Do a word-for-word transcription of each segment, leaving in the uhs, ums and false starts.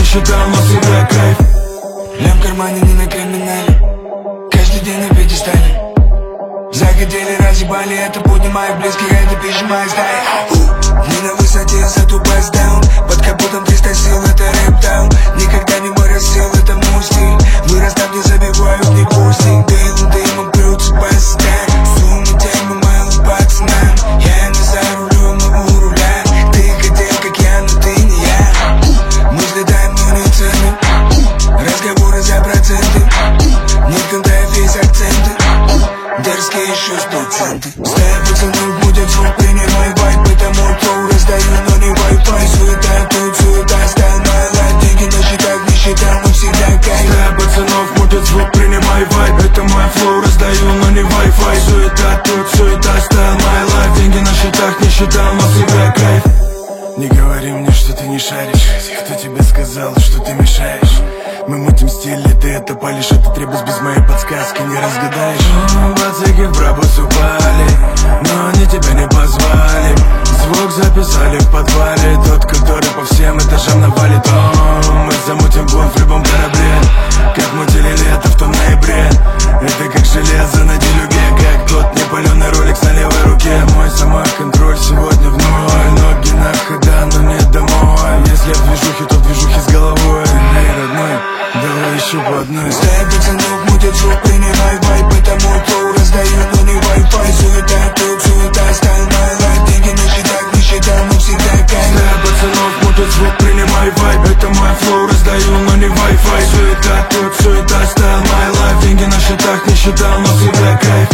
считал, но всегда кайф. Лям в кармане не на криминале, каждый день на пьедестале. Захотели, разъебали, это будни моих близких, это пища моей стаи. Не на высоте, зато пас даун. Под капотом триста сил, это рэп-таун. Никогда не мой рассел, это мой стиль. Вырос там, где забивают не пустик. Дым, дымом крутится бастан. Сумма, тема, мало пацанам. Я не за рулем, но у руля. Ты хотел, как я, но ты не я. Мы взлетаем, но не цены. Разговоры за проценты. Никто дает весь акценты. Дерзкие еще сто процентов. Стая пацанов будет звук, принимай вайп. Это мой флоу, раздаю, но не Wi-Fi. Суета тут, суета, стал my life. Деньги на счетах, не считал, но всегда кайф. Стая пацанов мутит звук, принимай вайп. Это мой флоу, раздаю, но не Wi-Fi. Суета тут, суета, стал my life. Деньги на счетах, не считал, но всегда кайф. Не говори мне, что ты не шаришь. Кто тебе сказал, что ты мешаешь? Мы мутим стиль, ты это палишь. Этот ребус без моей подсказки не разгадаешь. Пацаки в пробус упали, но они тебя не позвали. Звук записали в подвале, тот, который по всем этажам навалит. О, мы замутим бунт в любом корабле, как мутили лето в том ноябре. Это как железо на делюге, как тот непаленый ролик на левой руке. Мой самоконтроль сегодня в ноль. Ноги на хода, но не домой. Если в движухе, то в движухе с головой. Эй, родной, давай еще по одной. Стая пацанов мутит звук, принимай вайп. Это мой флоу, раздаю, но не Wi-Fi. Суета тут, суета, стал my life. Деньги на счетах, не считал, но всегда кайф. Стая пацанов мутит звук, принимай вайп. Это мой флоу, раздаю, но не Wi-Fi. Суета тут, суета, стал my life. Деньги на счетах, не считал, но всегда кайф.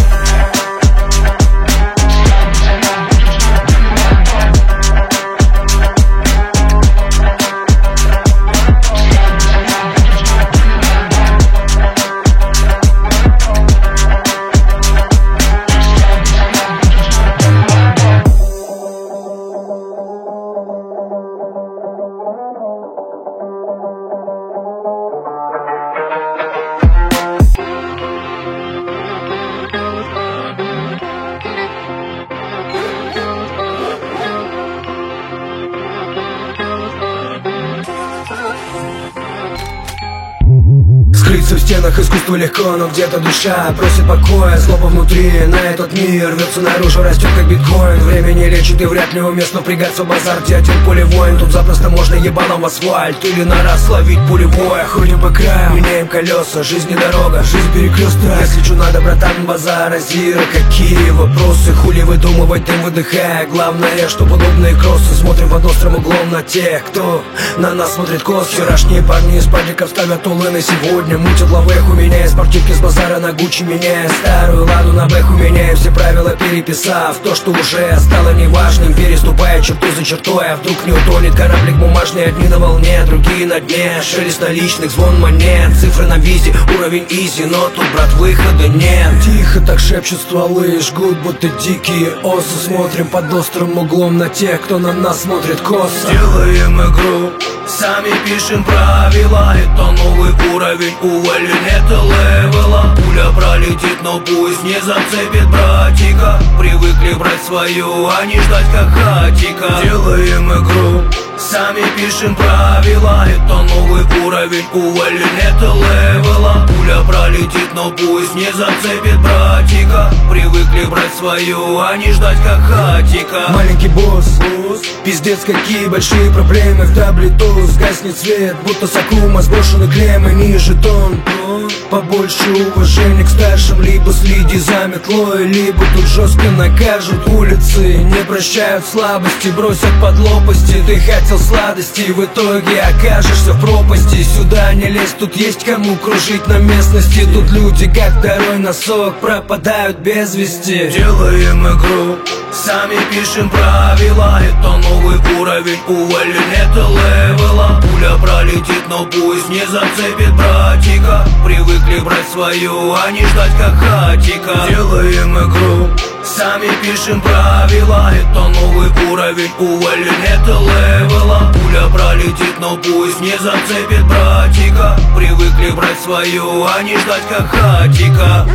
Скрыться в стенах искусства легко, но где-то душа просит покоя. Злоба внутри, на этот мир рвется наружу, растет как биткоин. Время не лечит и вряд ли уместно впрягаться в базар, где один пулевой. Тут запросто можно ебалом в асфальт или на раз ловить пулевое. Ходим по краю, меняем колеса, жизнь не дорога, жизнь перекресток. Если что надо, братан, базара, зира, какие вопросы? Хули выдумывать, дым выдыхая. Главное, что подобные кроссы смотрим под острым углом на тех, кто на нас смотрит кос. Вчерашние парни из падиков ставят улы на сегодня. Мутят лавеху, меняя спортивки с базара на Гуччи, меняя старую ладу на бэху, меняя все правила, переписав то, что уже стало неважным, переступая черту за чертой. А вдруг не утонет кораблик бумажный, одни на волне, другие на дне. Шелест наличных, звон монет, цифры на визе, уровень изи, но тут, брат, выхода нет. Тихо так шепчут стволы, жгут будто дикие осы. Смотрим под острым углом на тех, кто на нас смотрит косо. Делаем игру, сами пишем правила. Это новый уровень, уволен, это левела. Пуля пролетит, но пусть не зацепит братика. Привыкли брать свою, а не ждать как хатика. Делаем игру, сами пишем правила. Это новый уровень, уволен, это левела. Пуля пролетит, но пусть не зацепит братика. Привыкли брать свою, а не ждать как хатика. Маленький босс, пиздец, какие большие проблемы в таблетуз. Гаснет свет, будто сакума, сброшены клеммы, не жетон. Побольше уважения к старшим, либо следи за метлой, либо тут жестко накажут. Улицы не прощают слабости, бросят под лопасти. Ты хотел сладости, в итоге окажешься в пропасти. Сюда не лезь, тут есть кому кружить на местности. Тут люди, как второй носок, пропадают без вести. Делаем игру, сами пишем правила. Это новый уровень, уволен, это левела. Пуля пролетит, но пусть не зацепит братика. Привыкли брать свою, а не ждать как хатика. Делаем игру, сами пишем правила. Это новый уровень, уволен, это левела. Пуля пролетит, но пусть не зацепит братика. Привыкли брать свою, а не ждать как хатика.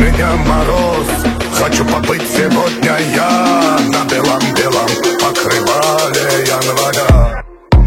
меня мороз. Хочу побыть сегодня я на белом-белом покрывале января.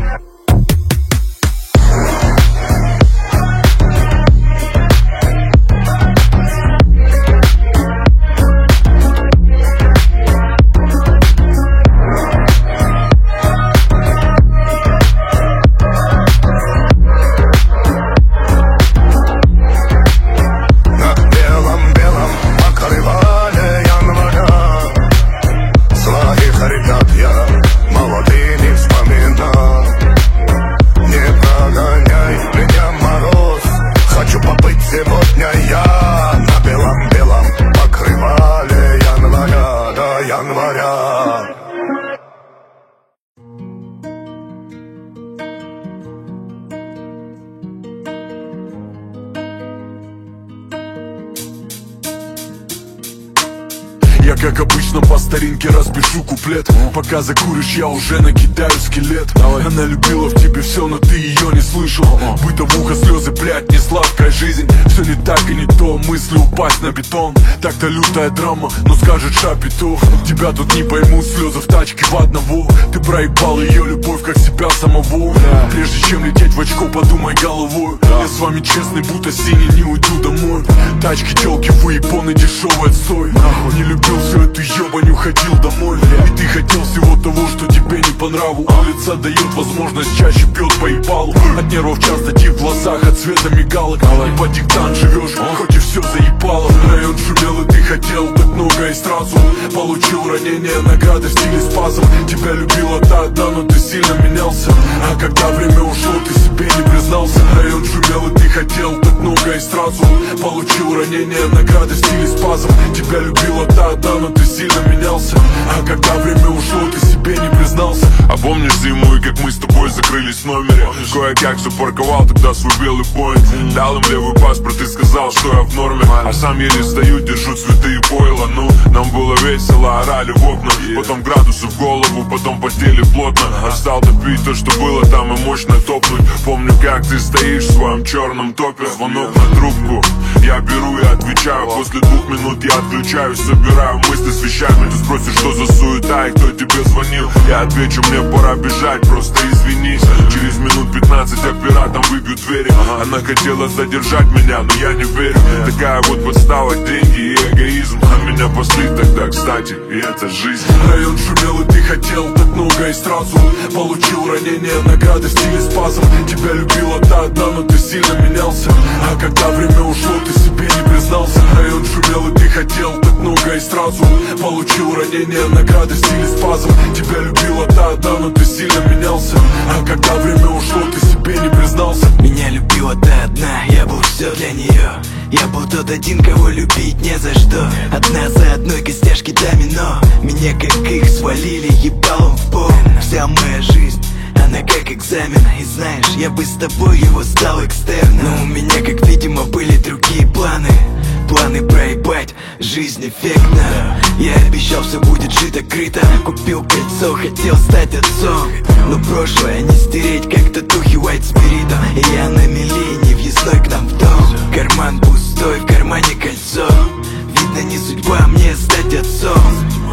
Я, как обычно, по старинке распишу куплет. Пока закуришь, я уже накидаю скелет. Она любила в тебе все, но ты ее не слышал. Бытовуха, слезы, блядь, не сладкая жизнь. Все не так и не то, мысли упасть на бетон. Так-то лютая драма, но скажет шапито. Тебя тут не поймут, слезы в тачке в одного. Ты проебал ее любовь, как себя самого. Прежде чем лететь в очко, подумай головой. Я с вами честный, будто синий, не уйду домой. Тачки, телки, выебоны, дешевый отстой. Не любил всю эту ебань, уходил домой. И ты хотел всего того, что тебе не по нраву. Улица дает возможность, чаще пьет по ебалу. От нервов часто тик в глазах, от цвета мигалок. И по диктант живешь, хоть и все заебало. Район шумел, и ты хотел так много и сразу получил ранение, награды в стиле спазм. Тебя любила та одна, но ты сильно менялся. А когда время ушло, ты себе не признался. Район шумел, и ты хотел так много и сразу получил ранение, награды в стиле спазм. Тебя любила та одна, но ты сильно менялся. А когда время ушло, ты себе не признался. А помнишь зиму и как мы с тобой закрылись в номере? Кое-как все парковал тогда свой белый поинт. Дал им левый паспорт и сказал, что я в норме. А сам еле стою, держу цветы и пойло. Ну, нам было весело, орали в окна. Потом градусы в голову, потом потели плотно. А стал топить то, что было там, и мощно топнуть. Помню, как ты стоишь в своем черном топе. Звонок на трубку, я беру и отвечаю. После двух минут я отключаюсь, собираю мысли с вещами. Ты спросишь, что за суета и кто тебе звонил. Я отвечу, мне пора бежать, просто извинись. Через минут пятнадцать оператом выбьют двери. Она хотела задержать меня, но я не верю. Такая вот подстава, деньги и эгоизм. А меня пасли тогда, кстати, и это жизнь. Район шумел, и ты хотел так много и сразу получил ранение, награды в стиле спазм. Тебя любила та одна, но ты сильно менялся. А когда время ушло, ты себе не признался. Район шумел, и ты хотел так много и сразу получил ранение, награды в стиле спазм. Тебя любила та одна, но ты сильно менялся. А когда время ушло, ты себе не признался. Меня любила та одна, я был все для нее. Я был тот один, кого любить не за что. Одна за одной костяшки домино. Меня как их свалили ебалом в пол. Вся моя жизнь, она как экзамен. И знаешь, я бы с тобой его сдал экстерном. Но у меня, как видимо, были другие планы. Планы проебать, жизнь эффектна. Я обещал, все будет жито-крыто. Купил кольцо, хотел стать отцом. Но прошлое не стереть, как татухи white спирита. И я на мели, не въездной к нам в дом. Карман пустой, в кармане кольцо. Видно, не судьба мне стать отцом.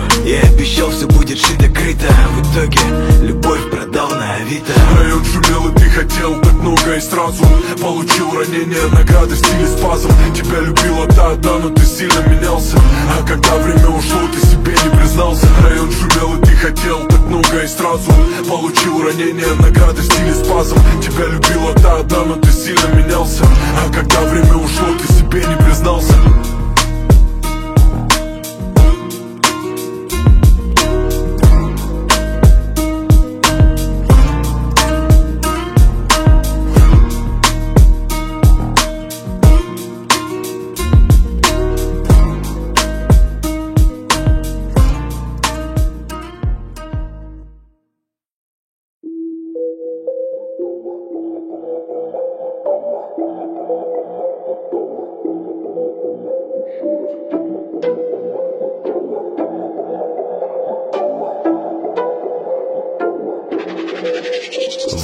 Я обещал, все будет шито-крыто. В итоге любовь продал на Авито. Район шумел, и ты хотел так много и сразу получил ранение, награды в стиле спазм. Тебя любила та одна, но ты сильно менялся. А когда время ушло, ты себе не признался. Район шумел, и ты хотел так много и сразу получил ранение, награды в стиле спазм. Тебя любила та одна, но ты сильно менялся. А когда время ушло, ты себе не признался.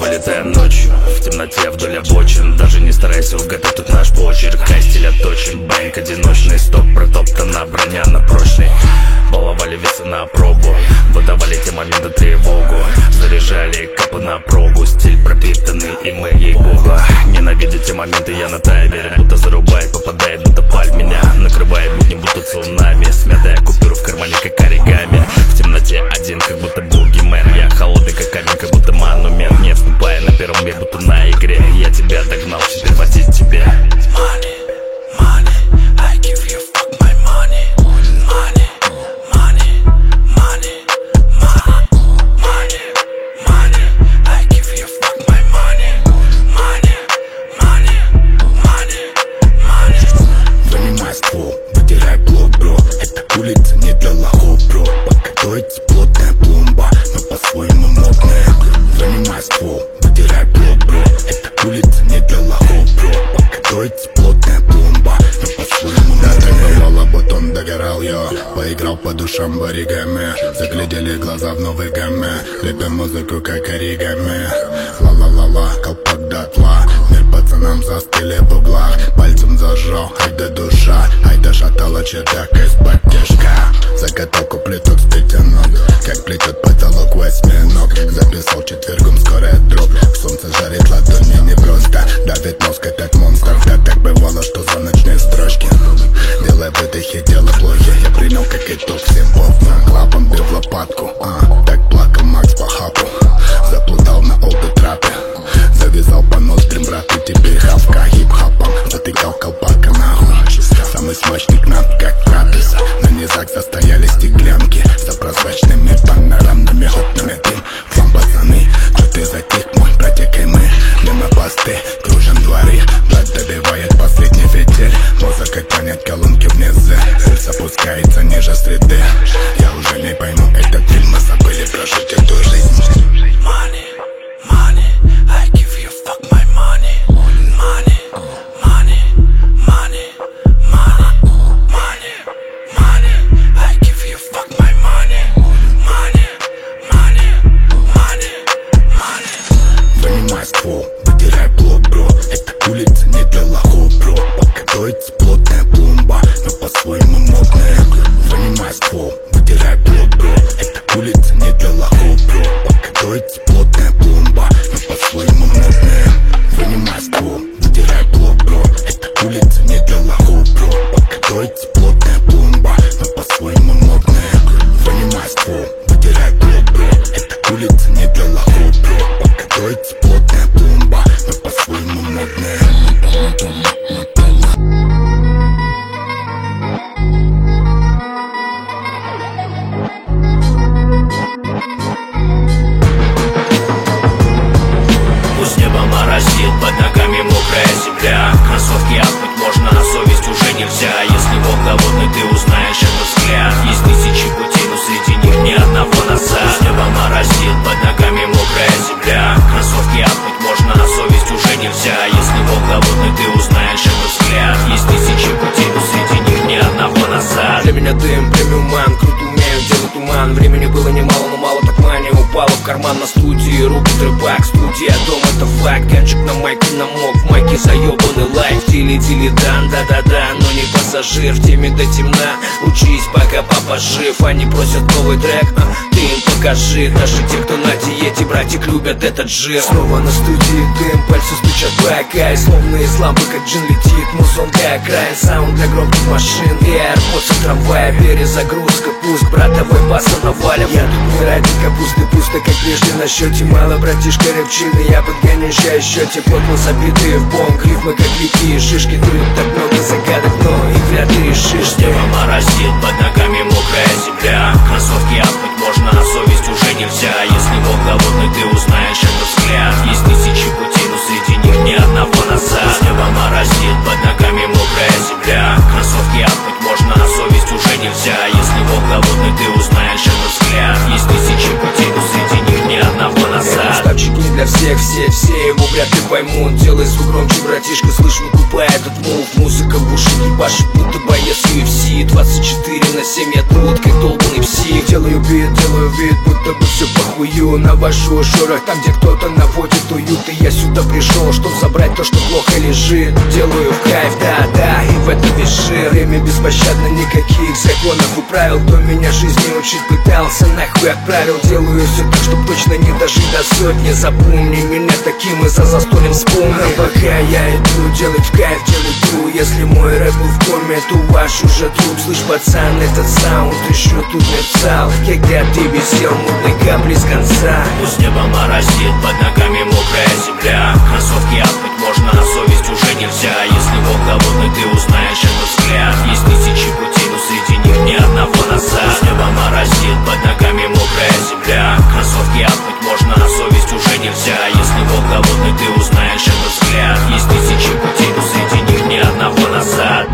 вылетаем ночью в темноте вдоль обочин. Даже не старайся угадать тут наш почерк. Хай стиль отточен, бэнк одиночный. Стоп, протоптана броня на прочный. Баловали весы на пробу, выдавали те моменты тревогу. Заряжали капы на пробу, стиль пропитанный, и мы ей-богу. Ненавидя те моменты, я на таймере. Будто зарубает, попадает, будто паль меня. Накрывает будни, будто цунами. Смятая купюра в кармане, как оригами. В темноте один, как будто бугимен. Я холодный, как камень, как будто монумент. Не вступая на первом, я будто на игре. Я тебя догнал, теперь платить тебе. Money, money, I give you fuck my money. Money, money, money, money, money, money, I give you fuck my money. Money, money, money, money. Вынимай ствол, вытирай блок, бро. Это улица не для лохов, бро. Подготовится плотная пломба, но по-своему модная. Вынимай ствол, вытирай блок, бро. Это улица не для лохов, бро. Подготовится плотная пломба, но по-своему модная. Бывало, бутон догорал, я поиграл по душам в оригами. Заглядели глаза в новой гамме. Лепим музыку, как оригами. Ла-ла-ла-ла, колпак дотла. Мир пацанам застыли в углах. Пальцем зажал, ай да душа. Ай да шатала чердак из-под тяжка. Закатал куплеток с пятянок, как плетет потолок восьминог. Записал четвергом, скорая дробь. Солнце жарит ладони непросто. Давит мозг, этот монстр. Да так бывало, что за ночные строчки. Делай выдохи, дело плохи. Я принял как итог всем пофиг. Клапан бил в лопатку, а, так плакал Макс по хапу. Заплутал на олды трапе. Завязал по ноздрям брату, теперь хавка хип-хопом. Затыкал колпака нахуй. Самый смачный кнап, как трапеза. На низах застояли стеклянки за прозрачными панорамными окнами дым. Вам, пацаны, что ты затих, мой братик и мы. Мимо посты, кружим дворы. Брат добивает последний ветер. Музыкой понять колонки внизу. Пульс опускается ниже среды. Я уже не пойму этот фильм. Мы забыли прожить эту жизнь. Money, money, I give you fuck my money. Money, money, money, money, money, money, I give you fuck my money. Money, money, money, money. Вынимай ствол, вытирай блок, бро. Это улица не для лохов, бро. Подготовится плотная пломба, но по-своему модная. Вынимай ствол, вытирай блок, бро. Это улица не для лохов, бро. Подготовится плотная пломба, но по-своему модная. Вынимай ствол, вытирай блок, бро. Это улица не для лохов, бро. Подготовится плотная пломба, но по-своему модная. Вынимай ствол, вытирай блок, бро. Это улица не для лохов, бро. Подготовится плотная пломба, но по-своему модная. Пусть небо моросит, под ногами мокрая земля. Кроссовки обмыть можно, а совесть уже нельзя. Если Бог голодный, ты узнаешь этот взгляд. Есть тысячи путей, но среди них ни одного назад. Пусть небо моросит, под ногами мокрая земля. Кроссовки обмыть можно, а совесть уже нельзя. Если Бог голодный, ты узнаешь этот взгляд. Есть тысячи путей, но среди них ни одного назад. Для меня дым, премиум ман, круто умею делать туман. Времени было немало, но мало так мания упала в карман на студии. Руки трепак, студия, дом это факт. Кенчик на майке намок, в майке заебанный лайф. Тили-тили-дан, да-да-да, но не пассажир. В теме до темна, учись, пока папа жив. Они просят новый трек, а ты им покажи. Даже те, кто на диете, братик, любят этот жир. Снова на студии дым, пальцы стучат бака. И словно из лампы, как джин летит, музон для окраин. Саунд для громких машин и аэропорта трамвая. Перезагрузка, пуск, брат, давай баса навалим. Я тут не ради капусты, пусто, как прежде на счете. Мало, братишка, рыбчины, я подгоню ща счете. Плотно забитые в бонг, рифмы как лихие шишки. Тут так много загадок, но их вряд ли решишь. Небо моросит, под ногами мокрая земля. Кроссовки обмыть можно, а совесть уже нельзя. Если Бог голодный, ты узнаешь этот взгляд. Есть тысячи путей, но среди них ни одного назад. Небо моросит, под ногами мокрая земля. Кроссовки обмыть можно, а совесть уже нельзя. Если Бог голодный, ты узнаешь этот взгляд. Есть тысячи путей, но среди них ни одного назад. Ставчик не для всех, все, все его вряд ли поймут. Делай звук громче, братишка, слышь, выкупай этот мув. Музыка в уши ебашит, будто боец ю эф си. пути. Двадцать четыре на семь я тут, как долбанный псих. Делаю вид, делаю вид, будто бы все похую. Навожу шорох там, где кто-то наводит уют. И я сюда пришел, чтоб забрать то, что плохо лежит. Делаю в кайф, да-да, и в этом весь жир. Время беспощадно, никаких законов и правил. Кто меня жизни учить пытался, нахуй отправил. Делаю все так, чтоб точно не дожить до сотни. Запомни меня таким и за застольем вспомни. Пока я иду делать в кайф, делать тру. Если мой рэп был в коме, то ваш уже труп. Слышь, пацан, этот саунд еще тут мерцал, когда ты висел мутной каплей с конца. Пусть небо моросит, под ногами мокрая земля. Кроссовки отмыть можно, а совесть уже нельзя. Если Бог голодный, ты узнаешь этот взгляд. Есть тысячи путей, но среди них ни одного назад. Пусть небо моросит, под ногами мокрая земля. Кроссовки отмыть можно, а совесть уже нельзя. Если Бог голодный, ты узнаешь этот взгляд. Есть тысячи путей, но среди них ни одного назад.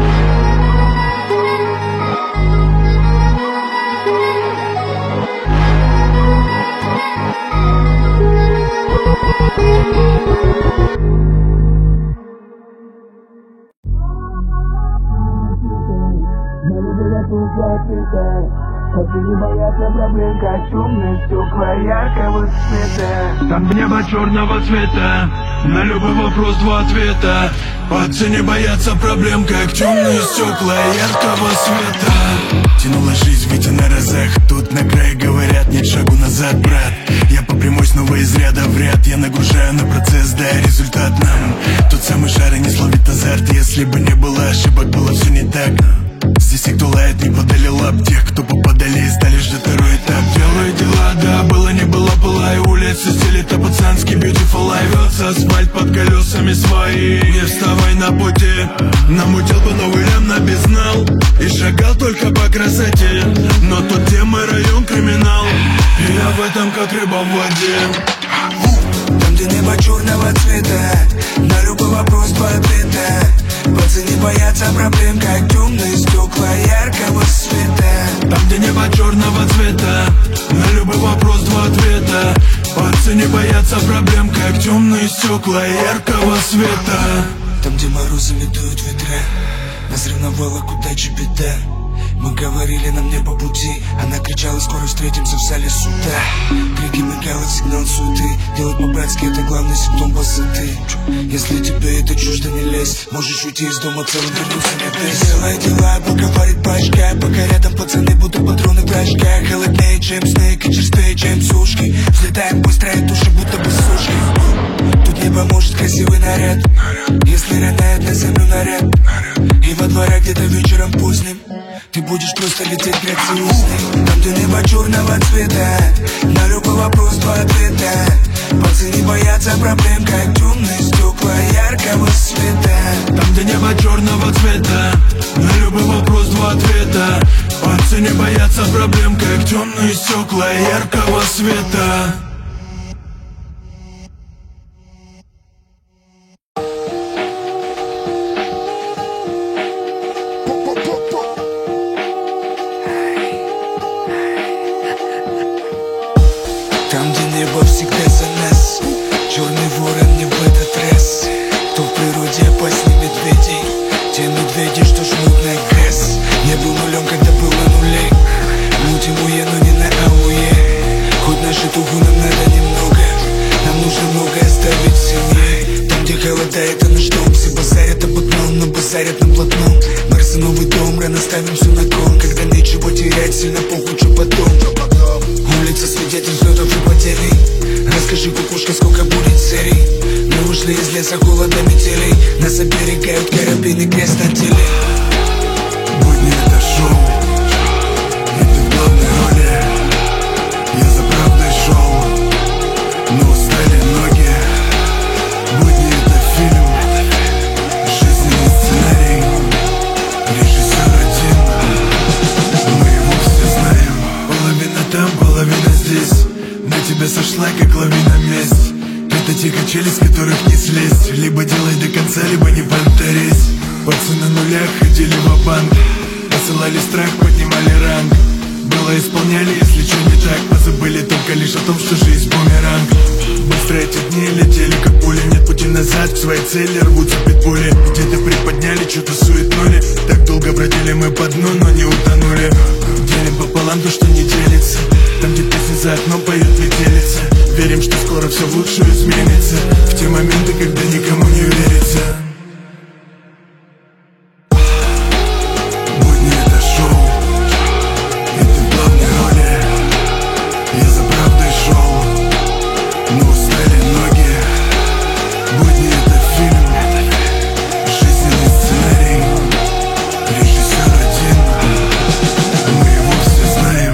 Хочу не бояться проблем, как темные стекла яркого цвета. Там небо черного цвета, на любой вопрос два ответа. Пацаны не боятся проблем, как темные стекла яркого света. Тянула жизнь, Витя на разах. Тут на крае говорят, нет шагу назад, брат. Я по прямой снова из ряда в ряд. Я нагружаю на процесс, да результат нам. Тот самый шар и не словит азарт. Если бы не было ошибок, было все не так. Здесь те, кто лает, не подали лап. Тех, кто попадали и стали ждать второй этап. Делаю дела, да, было не было, пылаю улицы, стилит, а пацанский beautiful life. Вётся асфальт под колесами свои. Не вставай на пути, намутил бы новый лям на безнал и шагал только по красоте. Но тут где мой район криминал, и я в этом как рыба в воде. Там, где небо черного цвета, на любой вопрос два ответа. Пацаны боятся проблем, как темные стекла яркого света. Там, где небо черного цвета, на любой вопрос два ответа. Пацаны боятся проблем, как темные стекла яркого света. Там, где морозами дуют ветра, нас ревновала к удаче беда. Мы говорили, нам не по пути. Она кричала, скоро встретимся в зале суда. Крики мигала, сигнал суеты. Делать по-братски, это главный симптом босоты. Если тебе это чуждо, не лезь. Можешь уйти из дома целым, вернуться не ты. Делай дела, пока варит пачка. Пока рядом пацаны, будто патроны в рожках. Холоднее, чем снег, и черствее, чем сушки. Взлетаем быстро, и души, будто бы сушки. Тут не поможет красивый наряд, если роняет на землю наряд. И во дворе где-то вечером поздним ты будешь просто лететь грациозный. Там, где небо черного цвета, на любой вопрос два ответа. Пацаны боятся проблем, как темные стекла яркого света. Там, где небо черного цвета, на любой вопрос два ответа. Пацаны боятся проблем, как темные стекла яркого света. Там, где небо всегда за нас, черный ворон не в этот раз. Кто в природе опаснее медведей, те медведи, что жмут на газ. Не был нулем, когда был на нуле. Мутим уе, но не на ауе. Хоть на житуху нам надо немного, нам нужно много оставить в семье. Там, где холодает, а наш дом все базарят об одном, но базарят на блатном. Марс и новый дом, рано ставим все на кон. Когда нечего терять, сильно похуй, что потом. Улица свидетель взлетов и падений. Расскажи, кукушка, сколько будет серий. Мы ушли из леса холода метелей. Нас оберегают карабины, крест на теле. Будни это шоу, и ты в главной роли. Я за правдой шел, но устали ноги. Будни это фильм, жизненный сценарий. Режиссер один, мы его все знаем. Половина там, половина здесь. На тебя сошла, как лавина месть. Это те качели, с которых не слезть. Либо делай до конца, либо не понторись. Пацаны на нулях ходили в банк, посылали страх, поднимали ранг. было исполняли. Если что не так, позабыли только лишь о том, что жизнь бумеранг. Быстро эти дни летели как пули, нет пути назад, к своей цели рвутся питбули. Где-то приподняли, что-то суетнули. Так долго бродили мы по дну, но не утонули. Делим пополам то, что не делится. Там, где песни за окном поют метелица. Верим, что скоро все в лучшую изменится. В те моменты, когда никому не верится. Будни это шоу, и ты в главной роли. Я за правдой шел, но устали ноги. Будни это фильм, жизненный сценарий. Режиссер один, мы его все знаем.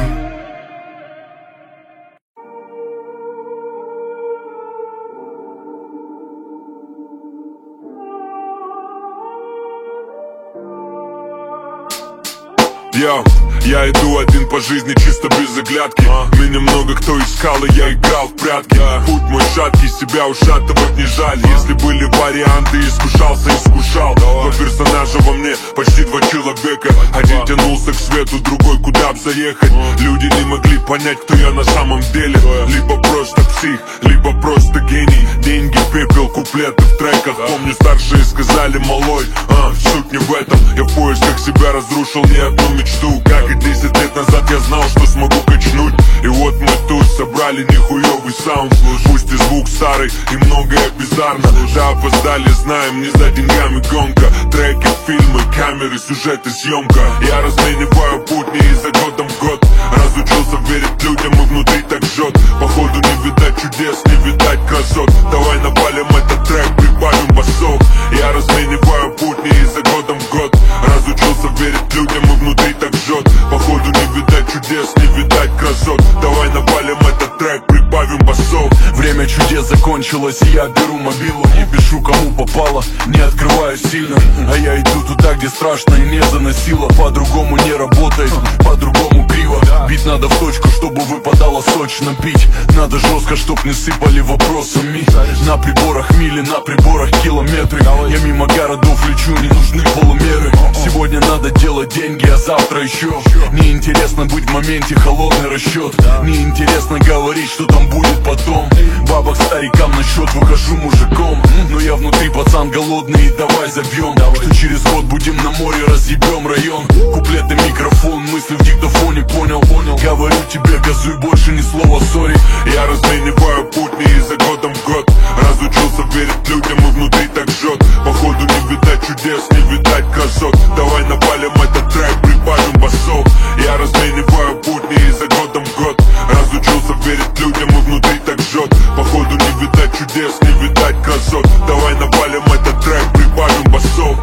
Я, я иду один по жизни чисто без оглядки. Меня много кто искал, и я играл в прятки. Путь мой шаткий, себя ушатывать не жаль. Если были варианты, искушался, искушал. Два персонажа во мне, почти два человека. Один тянулся к свету, другой куда б заехать. Люди не могли понять, кто я на самом деле. Либо просто псих, либо просто гений. Деньги, пепел, куплеты в треках. Помню, старшие сказали: малой, а, суть не в этом. Я в поисках себя разрушил не одну мечту. Как и десять лет назад я знал, что смогу качнуть. И вот мы тут собрали нихуёвый саунд. Пусть и звук старый, и многое bizarно. Да, опоздали, знаем, не за деньгами гонка. Треки, фильмы, камеры, сюжеты, съемка. Я размениваю будни изо годом в год. Разучился верить людям, и внутри так жжет. Походу не видать чудес, не видать красот. Давай напалим этот трек, прибавим басов. Я размениваю будни изо годом в год. Разучился верить людям, и внутри так жжет. Походу не видать чудес, не видать красот. Давай напалим этот трек, прибавим басов. Время чудес закончилось, и я беру мобилу. Не пишу кому попало, не открываю сильно. А я иду туда, где страшно и не заносило. По-другому не работает, по-другому криво. Бить надо в точку, чтобы выпадало сочно. Бить надо жестко, чтоб не сыпали вопросами. На приборах мили, на приборах километры. Я мимо городов лечу, не нужны полумеры. Сегодня надо делать деньги, а завтра еще. Неинтересно быть в моменте, холодный расчет. Неинтересно говорить, что там будет потом. Бабок старикам на счет, выхожу мужиком. Но я внутри пацан голодный, и давай забьем. Что через год будем на море, разъебем район. Куплеты, микрофон, мысли в диктофоне, понял, понял. Говорю тебе, газуй, больше ни слова сори. Я размениваю будни изо годом в год. Разучился верить людям, и внутри так жжет. Походу не видать чудес, не видать красот. Давай напалим этот трек, прибавим басов. Я размениваю будни изо годом в год. Разучился верить людям, и внутри так жжет. Походу не видать чудес, не видать красот. Давай напалим этот трек, прибавим басов.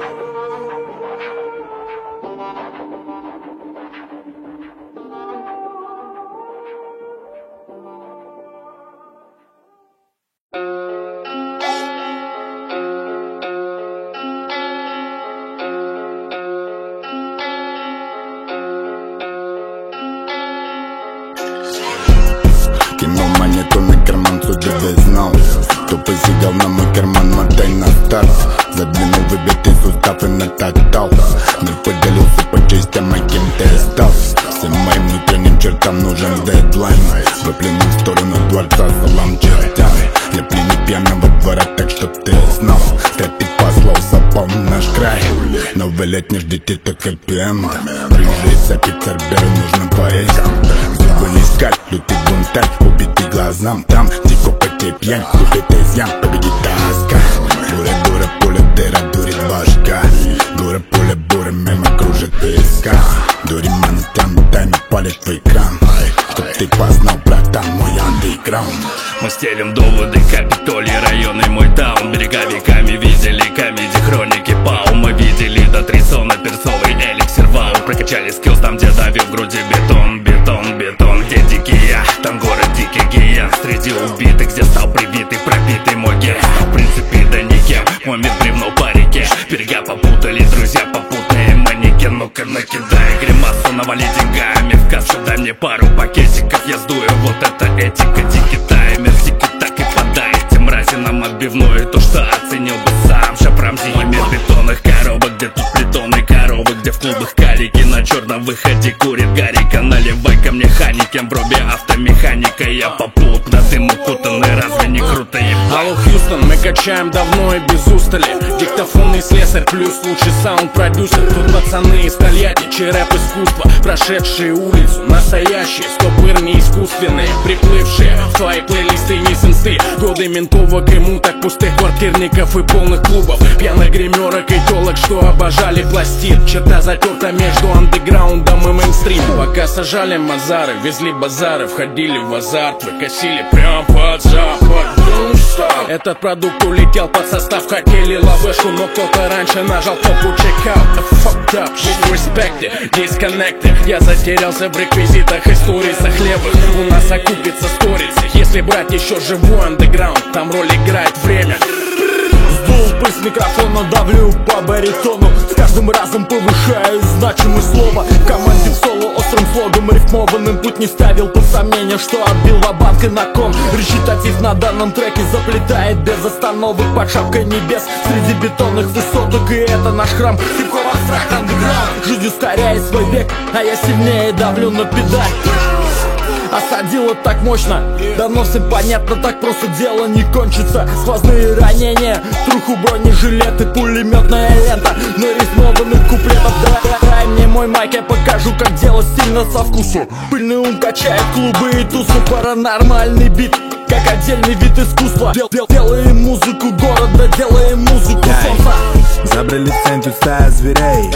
Кинул монету на карман, судьбы знал. Тупо сидел на мой карман, мотай на старт. Задвинул выбитый сустав и натоптал. Мир поделился по частям, а кем ты стал. Всем моим внутренним чертам нужен дедлайн. Выплюнул в сторону дворца, салам чертям. Я пленю пьяного двора, так что ты знал. Ты послал, запал наш край. Новый лет не ждите, так хэппи-энд. Приезжает офицер, беру нужным поездом. Зубы не скаль, лютый бунтарь, убитый глазам. Там, дико потей пьянь, купит из ям, победит тоска. Буря, дура, поле, дыра, дурит башка. Дура, поле, буря, мимо кружит песка. Дури, ман, там, тайм, палит в экран. Чтоб ты познал, братан, мой андеграунд. Мы стелим доводы, Капитолий, районы, мой таун. Берега веками видели, комедии, хроники, пау. Мы видели до трисона, перцовый эликсир, вау. Прокачали скиллс там, где давил в груди бетон, бетон, бетон. Где дикий я, там город дикий гиен. Среди убитых, где стал привитый, пропитый мой ген. В принципе, да никем, мой мир бревно по реке. Берега попутали, друзья попутные манекен. Ну-ка накидай гримасу, навали деньгами в кассу. Дай мне пару пакетиков, я сдую, вот это этика. Дикий таймер, дикий так и подай эти мрази нам отбивное. То, что оценил бы сам Шапрамзи. Мой мир бетонных коробок, где тут притоны коробок, где в клубах калики на черном выходе курит Гарика. Наливай ко мне ханикем, в робе автомеханика. Я попутно дым укутанный, разве не круто? Алло, Хьюстон, мы качаем давно и без устали. Диктофонный слесарь плюс лучший саунд-продюсер. Тут пацаны из Тольятти, чей рэп искусство, прошедшие улицу, настоящие, стопыр не искусственные, приплывшие в твои плейлисты не с инсты. Годы ментовок и муток, пустых квартирников и полных клубов, пьяных гримерок и телок, что обожали пластин. Черта затерта между андеграундом и мейнстрим. Пока сажали мазары, везли базары, входили в азарт, выкосили прям под запад. Этот продукт улетел под состав, хотели ловешку, но кто-то раньше нажал кнопку чекаут. Fucked up, with respect, дисконнекты. Я затерялся в реквизитах историй захлебых. У нас окупится сторицы, если брать еще живой андеграунд. Там роль играет время. Сдул пыль с микрофона, давлю по баритону. С каждым разом повышаю значимость слова. В команде в соло острым слогом рифмованным путь не ставил под сомнение, что отбил ва-банк и на кон. Речитатив на данном треке заплетает без остановок под шапкой небес среди бетонных высоток. И это наш храм, хип-хоп абстракт андеграунд. Жизнь ускоряет свой бег, а я сильнее давлю на педаль. Осадило так мощно, давно всем понятно, так просто дело не кончится. Сквозные ранения, труху бронежилеты, пулеметная лента нарифмованных куплетов. Дай, дай мне мой майк, я покажу, как делать стильно со вкусом. Пыльный ум качает клубы и тусы, паранормальный бит как отдельный вид искусства. Дел, дел, делаем музыку города, делаем музыку солнца. Забрали в центр стая зверей.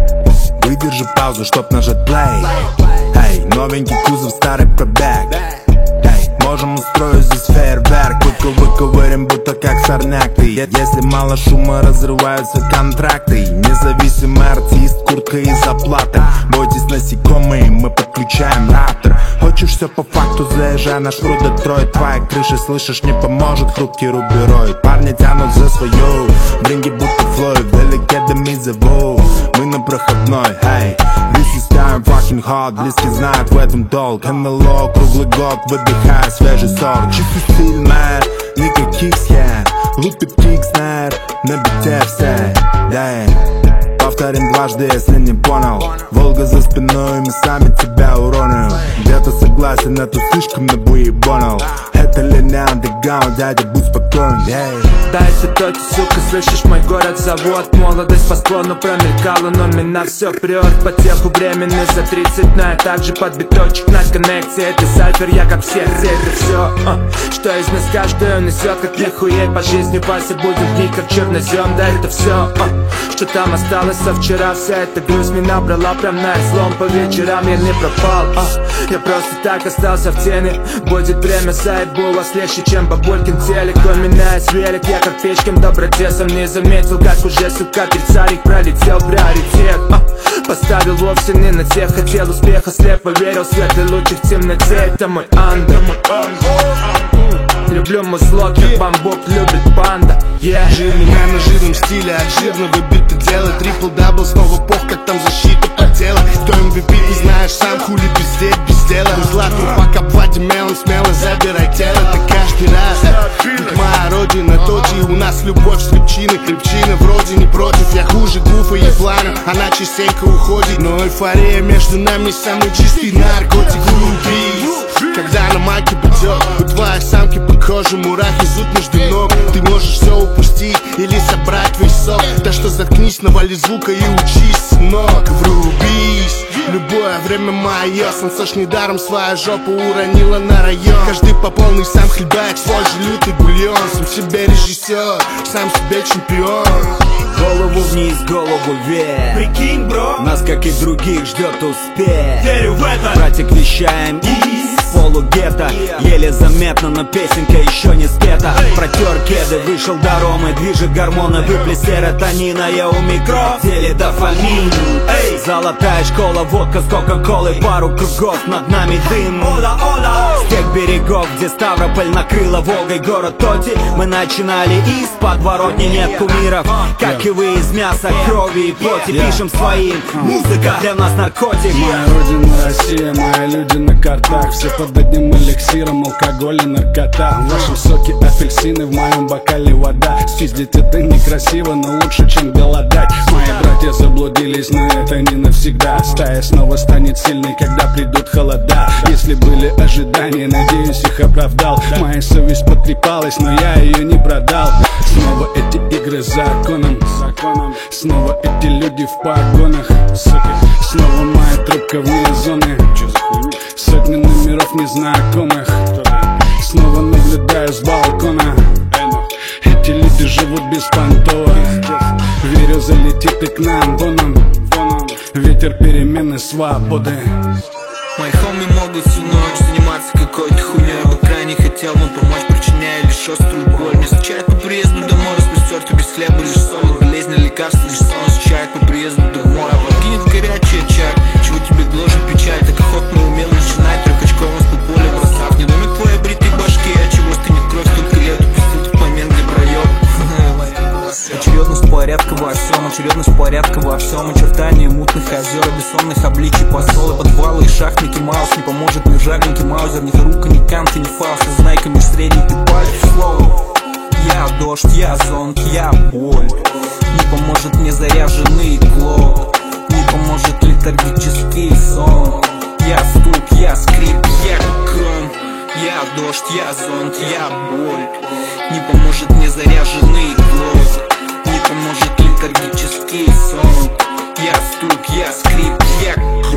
Выдержи паузу, чтоб нажать плей. Эй, новенький кузов, старый пробег. Эй, можем устроить здесь фейерверк. Выковырим, будто как сорняк ты. Если мало шума, разрываются контракты. Независимый артист, куртка и заплата. Бойтесь насекомые, мы подключаем раптор. Хочешь все по факту, заезжай наш ру Детройт. Твоя крыша, слышишь, не поможет хрупкий рубероид. Парни тянут за свою, бринги будто Флойд. Вдалеке дыми зову, мы на проходной. Эй, this is time fucking hot. Близкий знает в этом долг. эн эл о круглый год, выдыхая свежий сорт. Чувствую стильная, никаких схем. Лупит кик, знает, на бите все. Да, повторим дважды, если не понял. Волга за спиной, мы сами тебя уроним. Где-то согласен, это слишком набуебонил. Это линия андеграунд, дядя, будь спокоен, эй. Дайте токи, сука, слышишь, мой город завод. Молодость по склону промелькала, но меня все прет. По теху временный за тридцать, но я также под биточек на коннекте. Это сайфер, я как все, это все uh. Что из нас каждую несет, как нихуей. По жизни Вася будем гнить, как чернозем. Да это все, uh. что там осталось со вчера. Вся эта грусть меня брала прям на излом. По вечерам я не пропал, uh. я просто так остался в тени. Будет время, сайт был слегче, чем бабулькин телек. Он меняет велик, я как печкин добродесом. Не заметил, как уже, сука, тридцарик пролетел приоритет. а, Поставил вовсе не на тех, хотел успеха, слепо верил, светлый лучик в темноте. Это мой андер. Люблю музло, как бамбук любит панда. yeah. Жир меня на жирном стиле, от жирного бита делай. Трипл-дабл, снова пох, как там защита по телу. Кто эм ви пи, ты знаешь сам, хули пиздеть без дела. Златую пока платье мелом, смело забирай тело. Это каждый раз, тут моя родина, тоти. У нас любовь с причиной, причина вроде не против. Я хуже Гуфа и Плана, она частенько уходит. Но эйфория между нами самый чистый наркотик. Глупись, когда на майке бьет, у твоей самки похожи мурахи зуд между ног. Ты можешь все упустить или собрать весь сок. Да что заткнись, навали звука и учись, сынок. Врубись, любое время мое. Сансош недаром свою жопу уронила на район. Каждый по полной сам хлебает свой же лютый бульон. Сам себе режиссер, сам себе чемпион. Голову вниз, голову вверх. Прикинь, бро, нас, как и других, ждет успех. верю в это. Братик, вещаем из полугетто. Еле заметно, но песенка еще не спета. Протер кеды, вышел до Ромы. Движет гормоны, выплес серотонина. Я у микро, в деле дофамин. Эй, золотая школа, водка с кока-колой. Пару кругов, над нами дым. С тех берегов, где Ставрополь накрыла Волгой город Тоти. Мы начинали из подворотни, нет кумиров. Как и вы, из мяса, крови и плоти. Пишем своим, музыка для нас наркотик. Моя родина Россия, мои люди на картах. Все под одним эликсиром алкоголь и наркота. В вашем соке апельсины, в моем бокале вода. Спиздить это некрасиво, но лучше, чем голодать. Мои братья заблудились, но это не навсегда. Стая снова станет сильной, когда придут холода. Если были ожидания, надеюсь, их оправдал. Моя совесть потрепалась, но я ее не продал. Снова эти игры с законом, снова эти люди в погонах. Снова моя трубка вне зоны, сотни номеров незнакомых. Снова наблюдаю с балкона, эти люди живут без понтов. Верю, залетит и к нам боном. Ветер перемены свободы. Мои хоми могут всю ночь заниматься какой-то хуйней. Я бы крайне хотел вам помочь, причиняя лишь острую боль. Не встречает по приезду домой, распростертый без хлеба, лишь солод. Болезнь, лекарства, лишь сон встречает по приезду домой. А подкинет горячий очаг, чего тебе гложет печаль. Так охотно умел начинать трехочковым с полполя бросав. Не домик твоей бритой башки, а чего стынет кровь столько лет. Упустил тот момент, где проеб. Очередность порядка во всем, очередность порядка во всем. Очертания мутных озер, бессонных обличий, посолы, подвалы и шахт. Микки Маус не поможет ни жадненький маузер, ни Харука, ни Кант, ни Фауст. Знайка меж средний ты палец слово. Я дождь, я зонт, я боль. Не поможет мне заряженный глок, не поможет летаргический сон. Я стук, я скрип, я крон. Я дождь, я зонт, я боль. Не поможет мне заряженный глок, не поможет летаргический сон. Я стук, я скрип, я